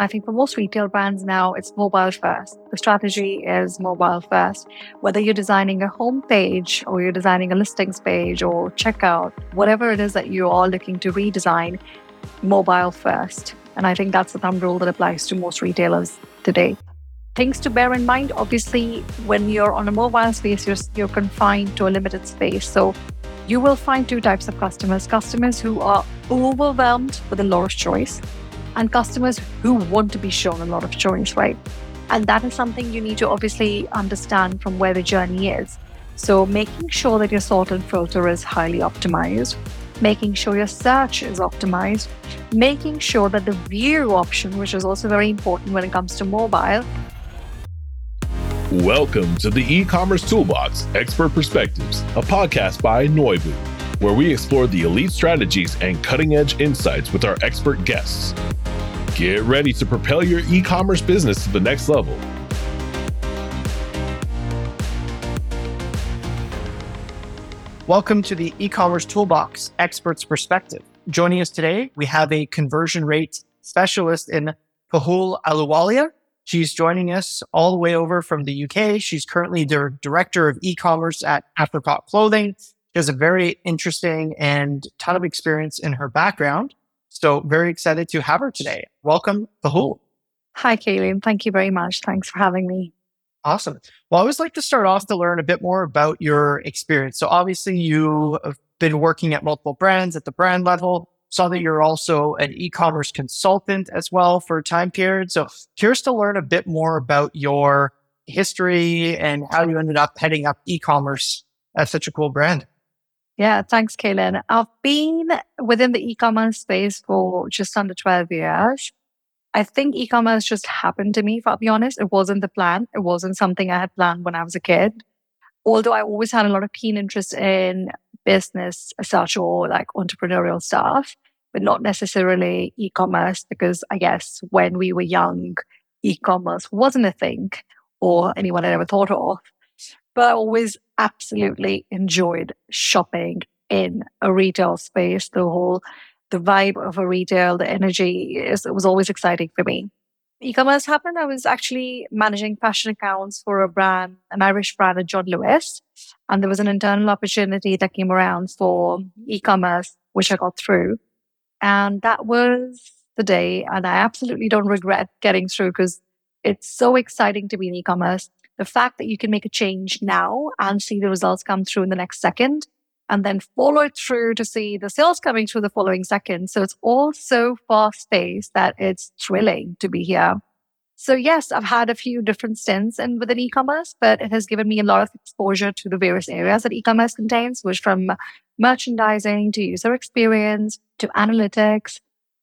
I think for most retail brands now, it's mobile first. The strategy is mobile first. Whether you're designing a homepage or you're designing a listings page or checkout, whatever it is that you are looking to redesign, mobile first. And I think that's the thumb rule that applies to most retailers today. Things to bear in mind, obviously, when you're on a mobile space, you're confined to a limited space. So you will find two types of customers who are overwhelmed with a lot of choice, and customers who want to be shown a lot of choice, right? And that is something you need to obviously understand from where the journey is. So making sure that your sort and filter is highly optimized, making sure your search is optimized, making sure that the view option, which is also very important when it comes to mobile. Welcome to the E-commerce Toolbox Expert Perspectives, a podcast by Noibu, where we explore the elite strategies and cutting-edge insights with our expert guests. Get ready to propel your e-commerce business to the next level. Welcome to the E-commerce Toolbox Expert's Perspective. Joining us today, we have a conversion rate specialist in Pahul Aluwalia. She's joining us all the way over from the UK. She's currently the director of e-commerce at Apricot Clothing. She has a very interesting and ton of experience in her background. So very excited to have her today. Welcome, Pahul. Hi, Kayleen. Thank you very much. Thanks for having me. Awesome. Well, I always like to start off to learn a bit more about your experience. So obviously you have been working at multiple brands at the brand level. Saw that you're also an e-commerce consultant as well for a time period. So curious to learn a bit more about your history and how you ended up heading up e-commerce at such a cool brand. Yeah, thanks, Kaylin. I've been within the e-commerce space for just under 12 years. I think e-commerce just happened to me, if I'll be honest. It wasn't the plan. It wasn't something I had planned when I was a kid. Although I always had a lot of keen interest in business as such or like entrepreneurial stuff, but not necessarily e-commerce, because I guess when we were young, e-commerce wasn't a thing or anyone had ever thought of. But I always absolutely enjoyed shopping in a retail space. The vibe of a retail, the energy, it was always exciting for me. E-commerce happened. I was actually managing fashion accounts for a brand, an Irish brand at John Lewis. And there was an internal opportunity that came around for e-commerce, which I got through. And that was the day. And I absolutely don't regret getting through because it's so exciting to be in e-commerce. The fact that you can make a change now and see the results come through in the next second, and then follow it through to see the sales coming through the following second. So it's all so fast-paced that it's thrilling to be here. So yes, I've had a few different stints within e-commerce, but it has given me a lot of exposure to the various areas that e-commerce contains, which from merchandising to user experience to analytics,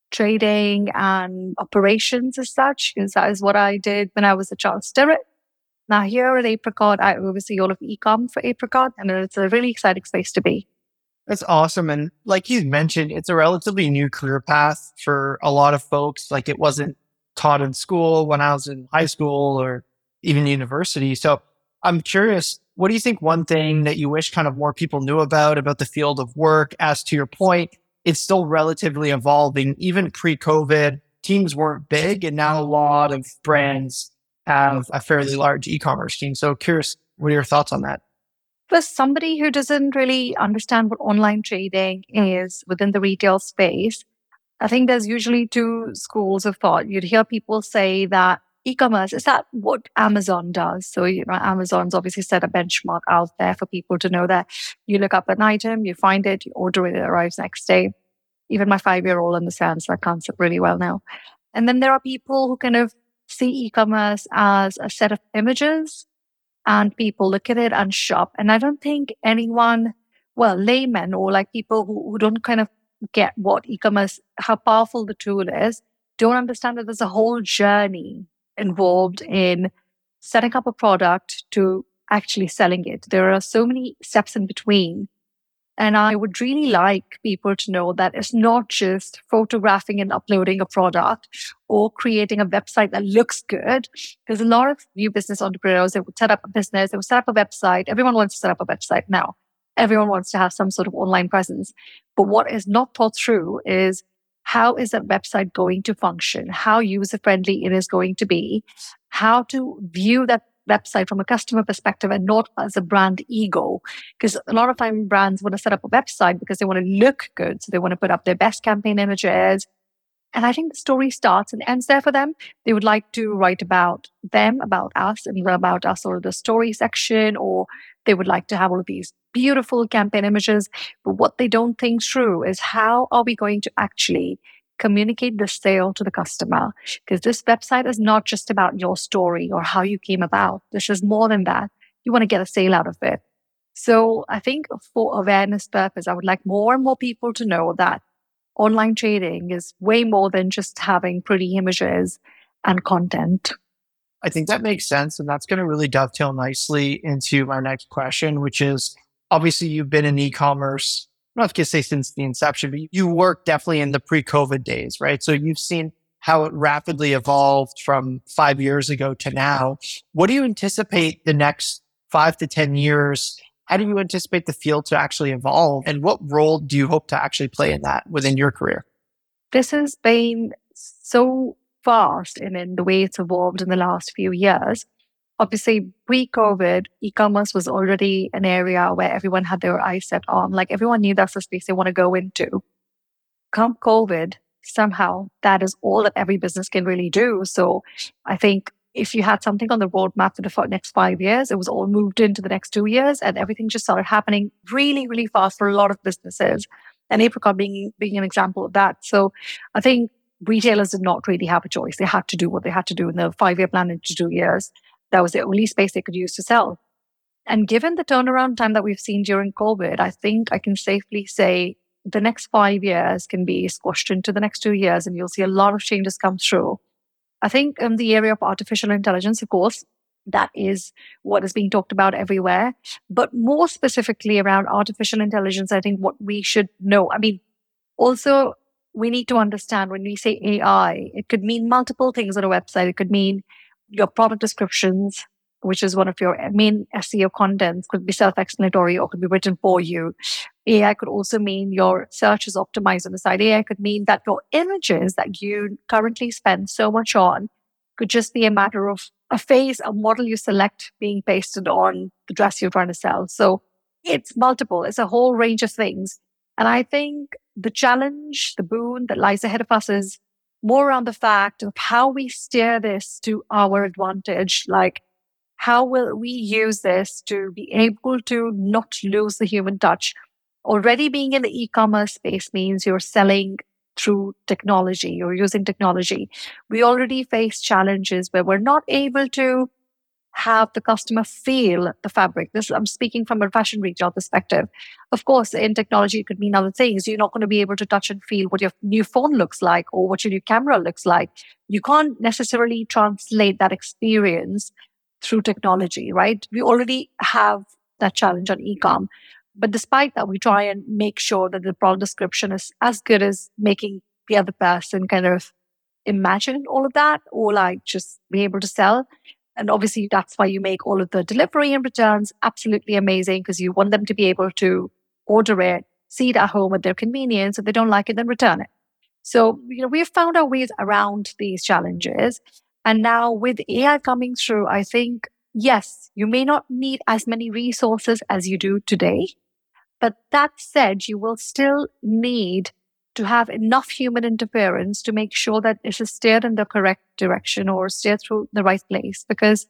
trading and operations as such, because that is what I did when I was at Charles Stirrat. Now here at Apricot, I oversee all of e-com for Apricot, and it's a really exciting space to be. That's awesome. And like you mentioned, it's a relatively new career path for a lot of folks. Like it wasn't taught in school when I was in high school or even university. So I'm curious, what do you think one thing that you wish kind of more people knew about the field of work? As to your point, it's still relatively evolving. Even pre-COVID, teams weren't big, and now a lot of brands have a fairly large e-commerce team. So curious, what are your thoughts on that? For somebody who doesn't really understand what online trading is within the retail space, I think there's usually two schools of thought. You'd hear people say that e-commerce is that what Amazon does. So, Amazon's obviously set a benchmark out there for people to know that you look up an item, you find it, you order it, it arrives next day. Even my 5-year-old understands that concept really well now. And then there are people who kind of see e-commerce as a set of images and people look at it and shop. And I don't think anyone, laymen or like people who don't kind of get what e-commerce, how powerful the tool is, don't understand that there's a whole journey involved in setting up a product to actually selling it. There are so many steps in between. And I would really like people to know that it's not just photographing and uploading a product or creating a website that looks good. There's a lot of new business entrepreneurs that would set up a business, they would set up a website. Everyone wants to set up a website now. Everyone wants to have some sort of online presence. But what is not thought through is how is that website going to function, how user friendly it is going to be, how to view that website from a customer perspective and not as a brand ego. Because a lot of time brands want to set up a website because they want to look good. So they want to put up their best campaign images. And I think the story starts and ends there for them. They would like to write about them, about us, and about us or the story section, or they would like to have all of these beautiful campaign images. But what they don't think through is how are we going to actually communicate the sale to the customer? Because this website is not just about your story or how you came about. This is more than that. You want to get a sale out of it. So I think for awareness purpose, I would like more and more people to know that online trading is way more than just having pretty images and content. I think that makes sense. And that's going to really dovetail nicely into my next question, which is obviously you've been in e-commerce, I'm not going to say since the inception, but you worked definitely in the pre-COVID days, right? So you've seen how it rapidly evolved from 5 years ago to now. What do you anticipate the next 5 to 10 years? How do you anticipate the field to actually evolve? And what role do you hope to actually play in that within your career? This has been so fast in the way it's evolved in the last few years. Obviously, pre-COVID, e-commerce was already an area where everyone had their eyes set on. Like everyone knew that's the space they want to go into. Come COVID, somehow that is all that every business can really do. So I think if you had something on the roadmap for the next 5 years, it was all moved into the next 2 years, and everything just started happening really, really fast for a lot of businesses. And Apricot being an example of that. So I think retailers did not really have a choice. They had to do what they had to do in the 5-year plan into 2 years. That was the only space they could use to sell. And given the turnaround time that we've seen during COVID, I think I can safely say the next 5 years can be squashed into the next 2 years, and you'll see a lot of changes come through. I think in the area of artificial intelligence, of course, that is what is being talked about everywhere. But more specifically around artificial intelligence, I think what we should know, I mean, also we need to understand when we say AI, it could mean multiple things on a website. It could mean your product descriptions, which is one of your main SEO contents, could be self-explanatory or could be written for you. AI could also mean your search is optimized on the site. AI could mean that your images that you currently spend so much on could just be a matter of a face, a model you select being pasted on the dress you're trying to sell. So it's multiple. It's a whole range of things. And I think the challenge, the boon that lies ahead of us is more around the fact of how we steer this to our advantage. Like, how will we use this to be able to not lose the human touch? Already being in the e-commerce space means you're selling through technology, you're using technology. We already face challenges where we're not able to have the customer feel the fabric. This, I'm speaking from a fashion retail perspective. Of course, in technology, it could mean other things. You're not going to be able to touch and feel what your new phone looks like or what your new camera looks like. You can't necessarily translate that experience through technology, right? We already have that challenge on e-com. But despite that, we try and make sure that the product description is as good as making the other person kind of imagine all of that or like just be able to sell. And obviously, that's why you make all of the delivery and returns absolutely amazing because you want them to be able to order it, see it at home at their convenience. If they don't like it, then return it. So, we have found our ways around these challenges. And now with AI coming through, I think, yes, you may not need as many resources as you do today. But that said, you will still need to have enough human interference to make sure that it is steered in the correct direction or steered through the right place, because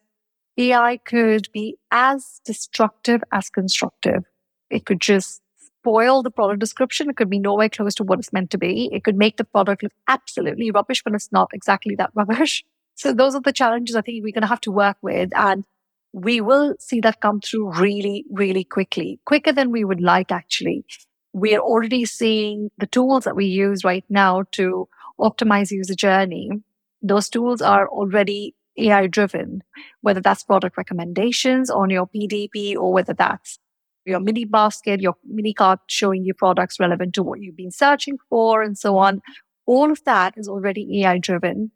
AI could be as destructive as constructive. It could just spoil the product description. It could be nowhere close to what it's meant to be. It could make the product look absolutely rubbish when it's not exactly that rubbish. So those are the challenges I think we're going to have to work with. And we will see that come through really, really quickly, quicker than we would like, actually. We are already seeing the tools that we use right now to optimize user journey. Those tools are already AI driven, whether that's product recommendations on your PDP or whether that's your mini basket, your mini cart showing you products relevant to what you've been searching for and so on. All of that is already AI driven.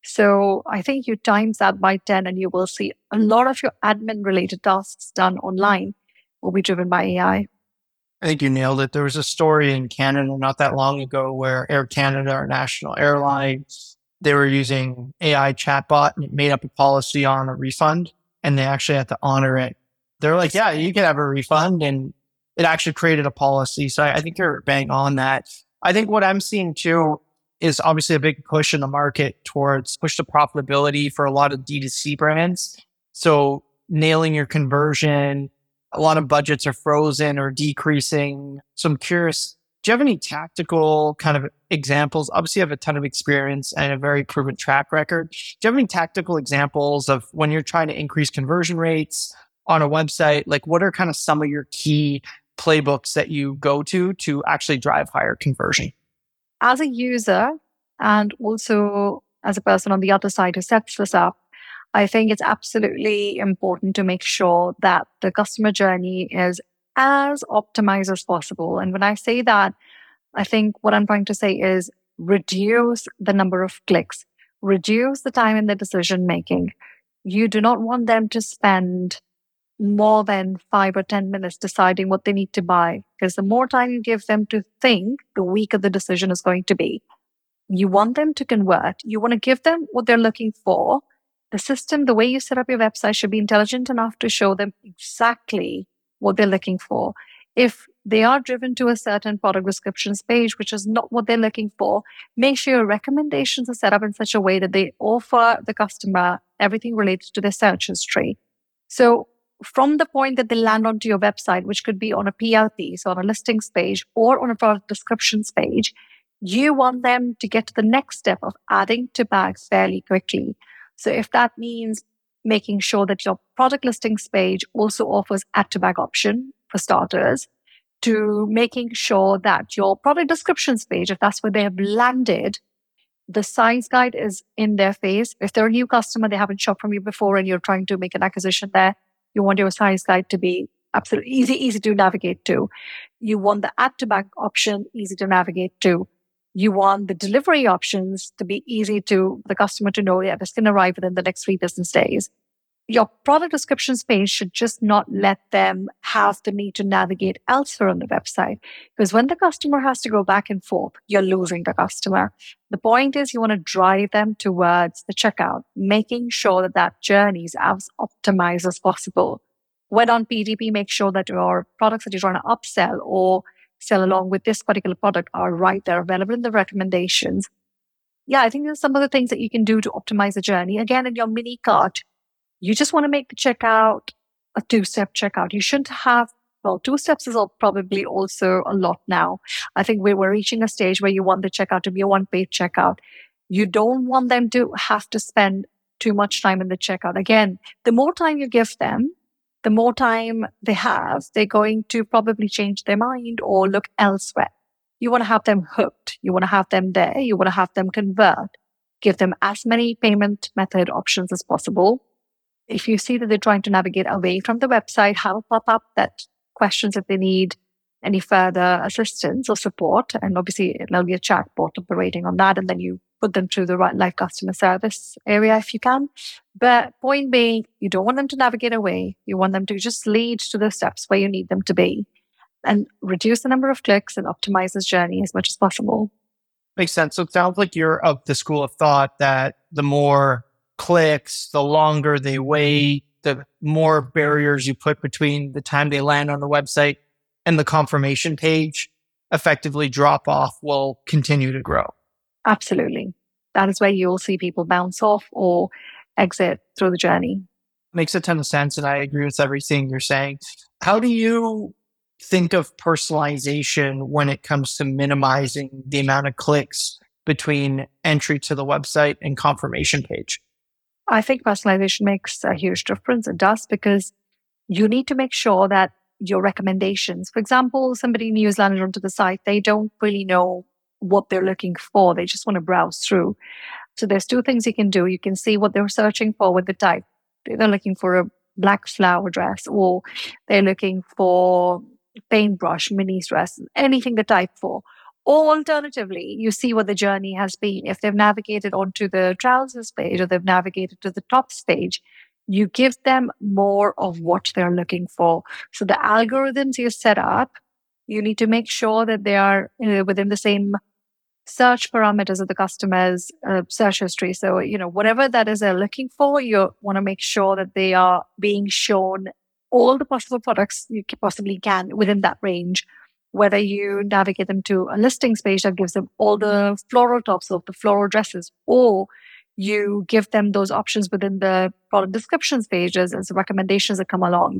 So I think you times that by 10 and you will see a lot of your admin related tasks done online will be driven by AI. I think you nailed it. There was a story in Canada not that long ago where Air Canada, our national airline, they were using AI chatbot and it made up a policy on a refund and they actually had to honor it. They're like, yeah, you can have a refund. And it actually created a policy. So I think you're bang on that. I think what I'm seeing too is obviously a big push in the market towards push to profitability for a lot of D2C brands. So nailing your conversion, a lot of budgets are frozen or decreasing. So I'm curious, do you have any tactical kind of examples? Obviously, you have a ton of experience and a very proven track record. Do you have any tactical examples of when you're trying to increase conversion rates on a website? Like, what are kind of some of your key playbooks that you go to actually drive higher conversion? As a user and also as a person on the other side who sets this up, I think it's absolutely important to make sure that the customer journey is as optimized as possible. And when I say that, I think what I'm trying to say is reduce the number of clicks, reduce the time in the decision making. You do not want them to spend more than 5 or 10 minutes deciding what they need to buy, because the more time you give them to think, the weaker the decision is going to be. You want them to convert. You want to give them what they're looking for. The system, the way you set up your website should be intelligent enough to show them exactly what they're looking for. If they are driven to a certain product descriptions page, which is not what they're looking for, make sure your recommendations are set up in such a way that they offer the customer everything related to their search history. So from the point that they land onto your website, which could be on a PLP, so on a listings page or on a product descriptions page, you want them to get to the next step of adding to bags fairly quickly. So if that means making sure that your product listings page also offers add to bag option for starters, to making sure that your product descriptions page, if that's where they have landed, the size guide is in their face. If they're a new customer, they haven't shopped from you before and you're trying to make an acquisition there, you want your size guide to be absolutely easy to navigate to. You want the add to bag option easy to navigate to. You want the delivery options to be easy to the customer to know, yeah, this can arrive within the next 3 business days. Your product descriptions page should just not let them have the need to navigate elsewhere on the website. Because when the customer has to go back and forth, you're losing the customer. The point is you want to drive them towards the checkout, making sure that that journey is as optimized as possible. When on PDP, make sure that your products that you're trying to upsell or sell along with this particular product are right there, available in the recommendations. Yeah, I think there's some of the things that you can do to optimize the journey. Again, in your mini cart, you just want to make the checkout a 2-step checkout. You shouldn't have, 2 steps is probably also a lot now. I think we're reaching a stage where you want the checkout to be a 1-page checkout. You don't want them to have to spend too much time in the checkout. Again, the more time you give them, the more time they have, they're going to probably change their mind or look elsewhere. You want to have them hooked. You want to have them there. You want to have them convert. Give them as many payment method options as possible. If you see that they're trying to navigate away from the website, have a pop-up that questions if they need any further assistance or support. And obviously, there'll be a chatbot operating on that. And then you put them through the right live customer service area if you can. But point being, you don't want them to navigate away. You want them to just lead to the steps where you need them to be and reduce the number of clicks and optimize this journey as much as possible. Makes sense. So it sounds like you're of the school of thought that the more clicks, the longer they wait, the more barriers you put between the time they land on the website and the confirmation page, effectively drop off will continue to grow. Absolutely. That is where you'll see people bounce off or exit through the journey. Makes a ton of sense. And I agree with everything you're saying. How do you think of personalization when it comes to minimizing the amount of clicks between entry to the website and confirmation page? I think personalization makes a huge difference. It does, because you need to make sure that your recommendations, for example, somebody new has landed onto the site, they don't really know what they're looking for. They just want to browse through. So there's 2 things you can do. You can see what they're searching for with the type. They're looking for a black flower dress, or they're looking for paintbrush, mini dress, anything they type for. Or alternatively, you see what the journey has been. If they've navigated onto the trousers page or they've navigated to the tops page, you give them more of what they're looking for. So the algorithms you set up You need to make sure that they are within the same search parameters of the customer's search history. So, whatever that is they're looking for, you want to make sure that they are being shown all the possible products you possibly can within that range. Whether you navigate them to a listings page that gives them all the floral tops of the floral dresses, or you give them those options within the product descriptions pages as recommendations that come along.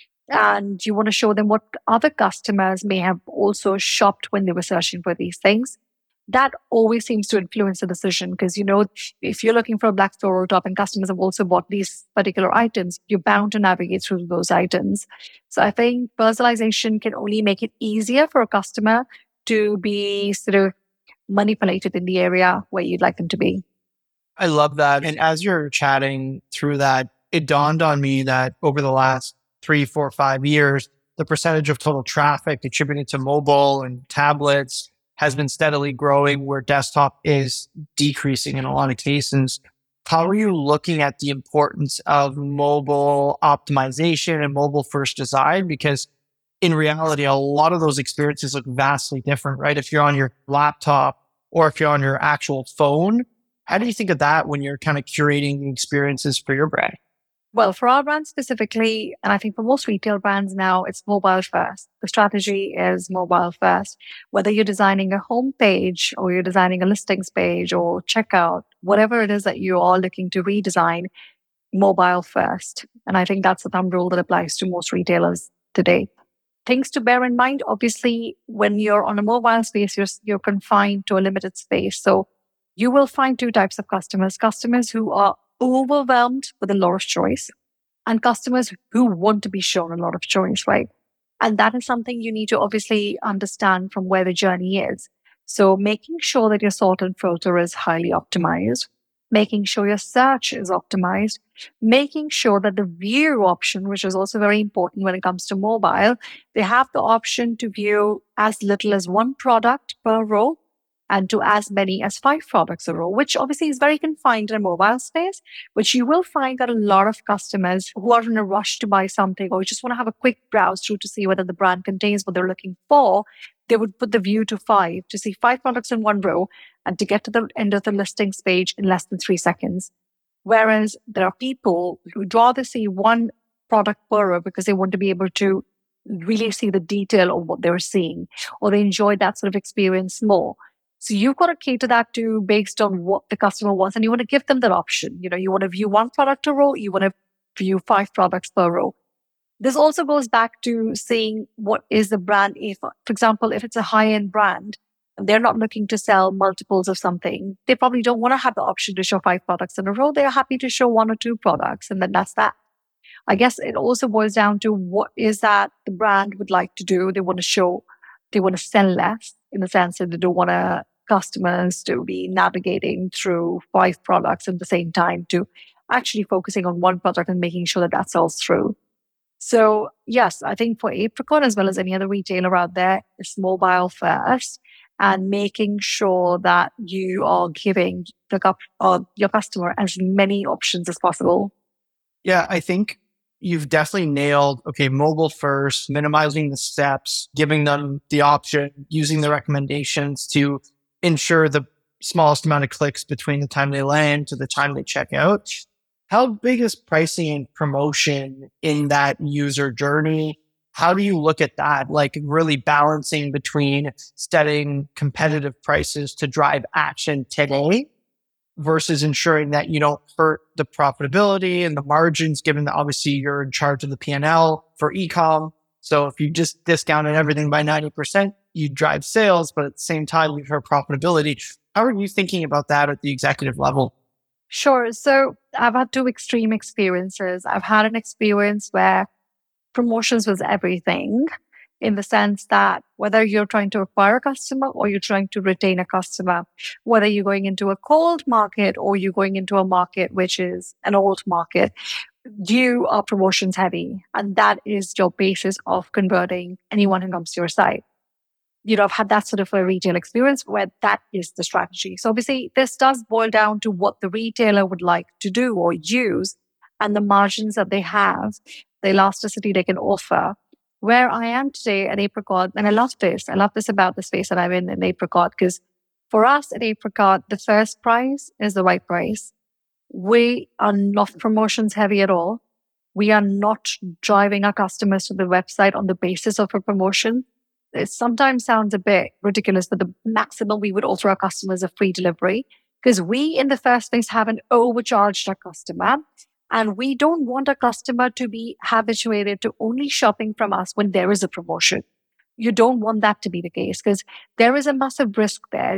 And you want to show them what other customers may have also shopped when they were searching for these things. That always seems to influence the decision because, if you're looking for a black floral top and customers have also bought these particular items, you're bound to navigate through those items. So I think personalization can only make it easier for a customer to be sort of manipulated in the area where you'd like them to be. I love that. And as you're chatting through that, it dawned on me that over the last 3, 4, 5 years, the percentage of total traffic attributed to mobile and tablets has been steadily growing where desktop is decreasing in a lot of cases. How are you looking at the importance of mobile optimization and mobile first design? Because in reality, a lot of those experiences look vastly different, right? If you're on your laptop or if you're on your actual phone, how do you think of that when you're kind of curating experiences for your brand? Well, for our brand specifically, and I think for most retail brands now, it's mobile first. The strategy is mobile first. Whether you're designing a homepage or you're designing a listings page or checkout, whatever it is that you are looking to redesign, mobile first. And I think that's the thumb rule that applies to most retailers today. Things to bear in mind, obviously, when you're on a mobile space, you're confined to a limited space. So you will find two types of customers who are overwhelmed with a lot of choice and customers who want to be shown a lot of choice, right? And that is something you need to obviously understand from where the journey is. So making sure that your sort and filter is highly optimized, making sure your search is optimized, making sure that the view option, which is also very important when it comes to mobile, they have the option to view as little as one product per row and to as many as 5 products a row, which obviously is very confined in a mobile space. But you will find that a lot of customers who are in a rush to buy something or just want to have a quick browse through to see whether the brand contains what they're looking for, they would put the view to 5 to see 5 products in one row and to get to the end of the listings page in less than 3 seconds. Whereas there are people who'd rather see one product per row because they want to be able to really see the detail of what they're seeing, or they enjoy that sort of experience more. So you've got to cater that to based on what the customer wants, and you want to give them that option. You want to view one product a row, you want to view 5 products per row. This also goes back to seeing what is the brand. If, for example, if it's a high-end brand and they're not looking to sell multiples of something, they probably don't want to have the option to show 5 products in a row. They're happy to show 1 or 2 products, and then that's that. I guess it also boils down to what is that the brand would like to do. They want to sell less in the sense that they don't want customers to be navigating through 5 products at the same time, to actually focusing on one product and making sure that sells through. So yes, I think for Apricot as well as any other retailer out there, it's mobile first and making sure that you are giving your customer as many options as possible. Yeah, I think you've definitely nailed, mobile first, minimizing the steps, giving them the option, using the recommendations to ensure the smallest amount of clicks between the time they land to the time they check out. How big is pricing and promotion in that user journey? How do you look at that? Like really balancing between setting competitive prices to drive action today versus ensuring that you don't hurt the profitability and the margins, given that obviously you're in charge of the P&L for e-com. So if you just discounted everything by 90%, you drive sales, but at the same time, you hurt profitability. How are you thinking about that at the executive level? Sure. So I've had 2 extreme experiences. I've had an experience where promotions was everything, in the sense that whether you're trying to acquire a customer or you're trying to retain a customer, whether you're going into a cold market or you're going into a market which is an old market, you are promotions heavy. And that is your basis of converting anyone who comes to your site. I've had that sort of a retail experience where that is the strategy. So obviously this does boil down to what the retailer would like to do or use and the margins that they have, the elasticity they can offer. Where I am today at Apricot, and I love this about the space that I'm in Apricot, because for us at Apricot, the first price is the right price. We are not promotions heavy at all. We are not driving our customers to the website on the basis of a promotion. It sometimes sounds a bit ridiculous, but the maximum we would offer our customers is free delivery, because we, in the first place, haven't overcharged our customer. And we don't want a customer to be habituated to only shopping from us when there is a promotion. You don't want that to be the case, because there is a massive risk there.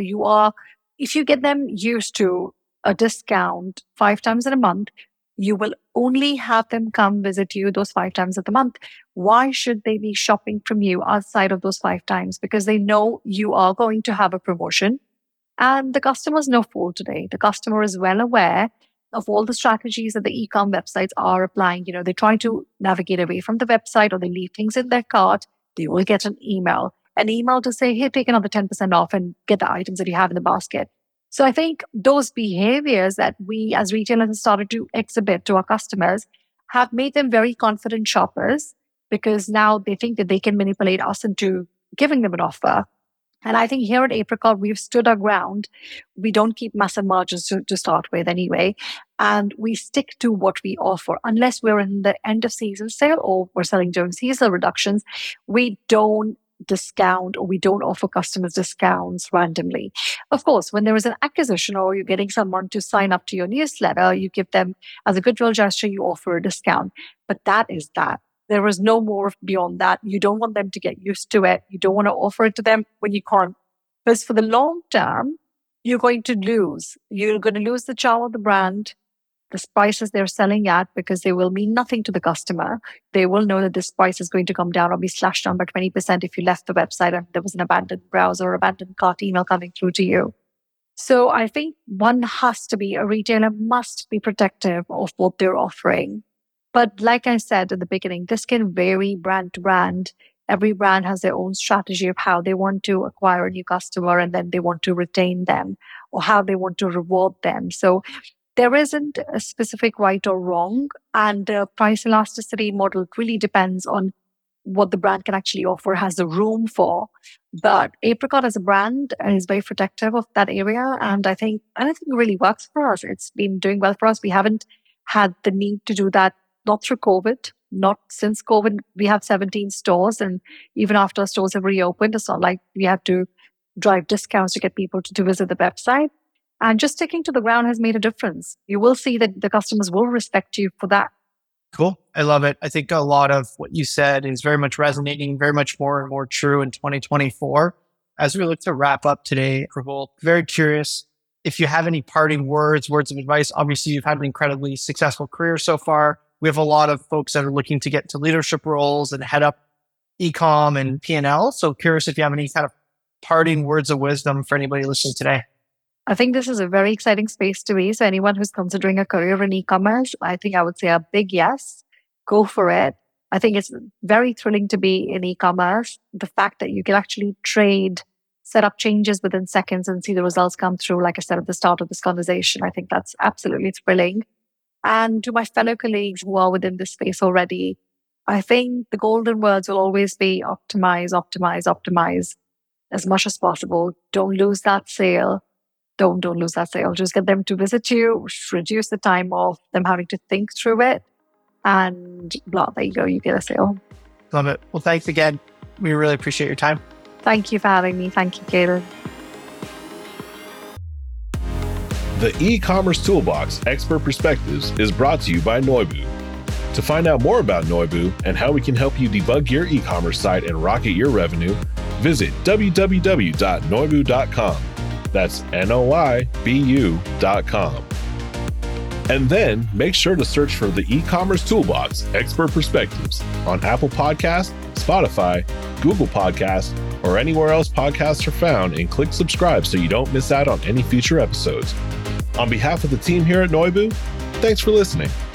If you get them used to a discount 5 times in a month, you will only have them come visit you those 5 times of the month. Why should they be shopping from you outside of those 5 times? Because they know you are going to have a promotion. And the customer is no fool today. The customer is well aware of all the strategies that the e-com websites are applying. They try to navigate away from the website, or they leave things in their cart. They will get an email to say, hey, take another 10% off and get the items that you have in the basket. So I think those behaviors that we as retailers have started to exhibit to our customers have made them very confident shoppers, because now they think that they can manipulate us into giving them an offer. And I think here at Apricot, we've stood our ground. We don't keep massive margins to start with anyway. And we stick to what we offer. Unless we're in the end of season sale or we're selling during seasonal reductions, we don't discount, or we don't offer customers discounts randomly. Of course, when there is an acquisition or you're getting someone to sign up to your newsletter, you give them, as a goodwill gesture, you offer a discount. But that is that. There is no more beyond that. You don't want them to get used to it. You don't want to offer it to them when you can't. Because for the long term, you're going to lose. You're going to lose the charm of the brand, the prices they're selling at, because they will mean nothing to the customer. They will know that this price is going to come down or be slashed down by 20% if you left the website and there was an abandoned browser or abandoned cart email coming through to you. So I think a retailer must be protective of what they're offering. But like I said at the beginning, this can vary brand to brand. Every brand has their own strategy of how they want to acquire a new customer, and then they want to retain them, or how they want to reward them. So there isn't a specific right or wrong, and the price elasticity model really depends on what the brand can actually offer, has the room for. But Apricot as a brand is very protective of that area, and I think it really works for us. It's been doing well for us. We haven't had the need to do that, not through COVID, not since COVID. We have 17 stores, and even after our stores have reopened, it's not like we have to drive discounts to get people to visit the website. And just sticking to the ground has made a difference. You will see that the customers will respect you for that. Cool. I love it. I think a lot of what you said is very much resonating, very much more and more true in 2024. As we look to wrap up today, Prabal, very curious if you have any parting words of advice. Obviously, you've had an incredibly successful career so far. We have a lot of folks that are looking to get into leadership roles and head up e-com and P&L. So curious if you have any kind of parting words of wisdom for anybody listening today. I think this is a very exciting space to be. So anyone who's considering a career in e-commerce, I think I would say a big yes. Go for it. I think it's very thrilling to be in e-commerce. The fact that you can actually trade, set up changes within seconds and see the results come through, like I said at the start of this conversation, I think that's absolutely thrilling. And to my fellow colleagues who are within this space already, I think the golden words will always be optimize, optimize, optimize as much as possible. Don't lose that sale. Don't lose that sale. Just get them to visit you, reduce the time of them having to think through it, and blah, there you go. You get a sale. Love it. Well, thanks again. We really appreciate your time. Thank you for having me. Thank you, Kaylin. The e-commerce toolbox Expert Perspectives is brought to you by Noibu. To find out more about Noibu and how we can help you debug your e-commerce site and rocket your revenue, visit www.noibu.com. That's Noibu.com. And then make sure to search for the e-commerce toolbox Expert Perspectives on Apple Podcasts, Spotify, Google Podcasts, or anywhere else podcasts are found, and click subscribe so you don't miss out on any future episodes. On behalf of the team here at Noibu, thanks for listening.